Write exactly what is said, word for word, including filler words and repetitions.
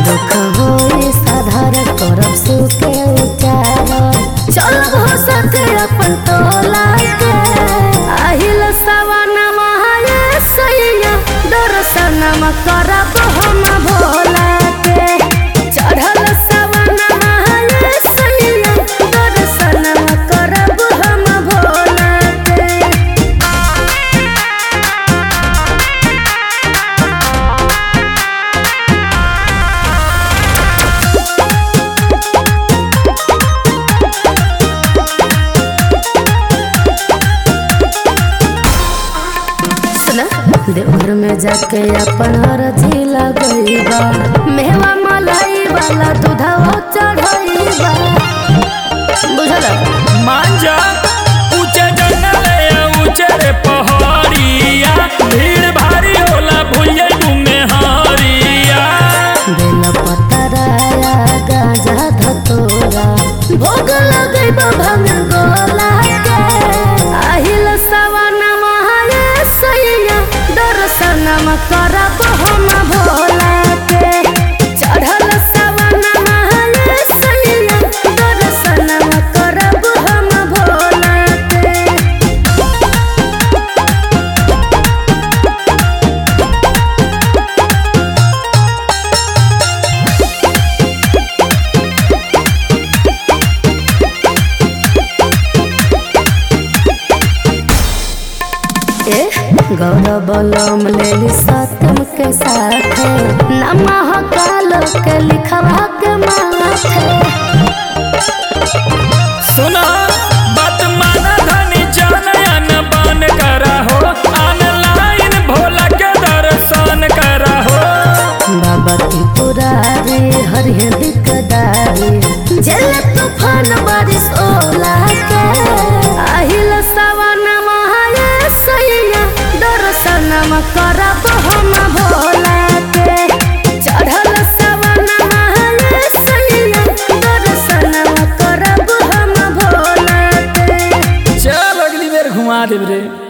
दुख होई साधारण करब सुखे उचार चलब हो सके अपन तोला के आहिल सवनमा ये सैया दर्शनमा करब हम भोला के चढ़ल सवनमा ये सैया दर्शनमा करब हम भोला के। देवघर में जाके अपन अरजी लगईबा मेवा मलाई वाला दूधवा चढ़ईबा बुझल मान जा ऊंचे जंगल ऊंचे रे पहाड़िया भीड़ भारी होला भुइये घूमे हारिया बेल पतराया गाजा धतोरा भोग लगईबा भंग गोला के आहिल सवनमा ये सैया दर्शनमा करब हम भोला के चढ़ल सवनमा ये सैया दर्शनमा करब हम भोला के। गौरव बलम लेली सत्यम के साथ नमः काल के लिखवा के माथे सुना बात माना धनी जानयन बन करा हो ऑनलाइन भोला के दर्शन करा हो बाबा त्रिपुरारी हरिहे दिकदारी जल तूफान बारिश ओला के आहिल सवनमा ये सैया दर्शनमा करब हम भोला के चढ़ल सवनमा ये सैया दर्शनमा करब हम भोला के। चल अगली बेर घुमा देब रे।